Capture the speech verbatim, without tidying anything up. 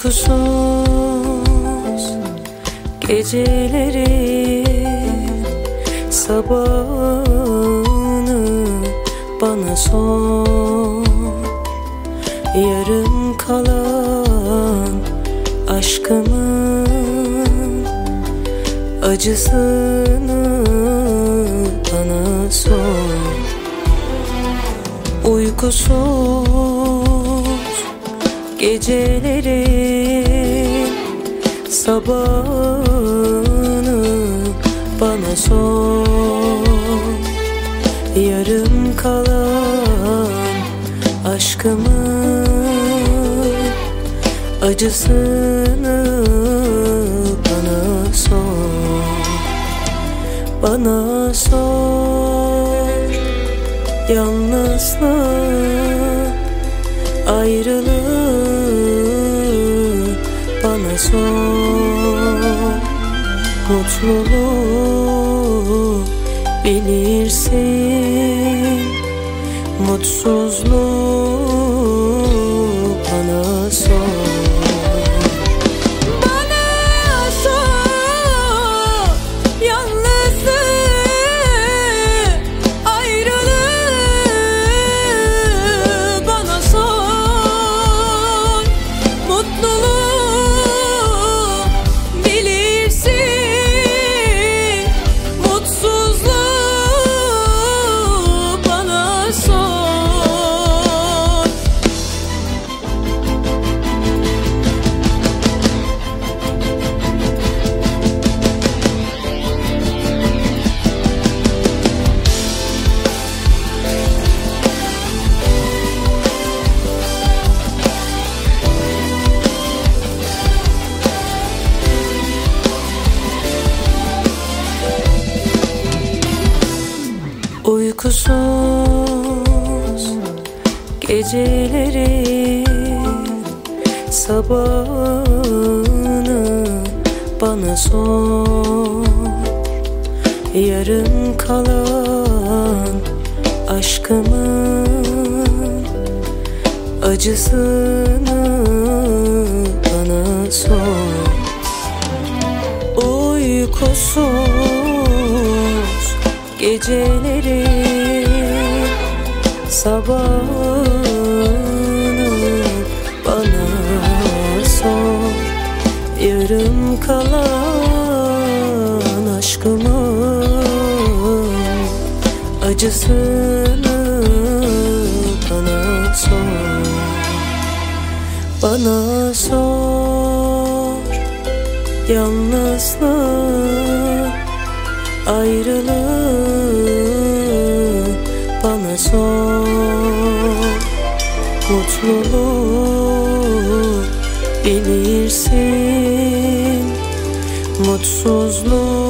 Uykusuz geceleri, sabahını bana sor. Yarım kalan aşkımın acısını bana sor. Uykusuz gecelerin sabahını bana sor. Yarım kalan aşkımın acısını bana sor. Bana sor. Yalnızlığı, ayrılığı bana sor. Mutluluğu bilirsin, mutsuzluğu bana sor. Uykusuz geceleri, sabahını bana sor. Yarım kalan aşkımın acısını bana sor. Uykusuz geceleri, sabahını bana sor. Yarım kalan aşkımın acısını bana sor. Bana sor. Yalnızlığı, ayrılığı bana sor. Mutluluğu bilirsin, mutsuzluğu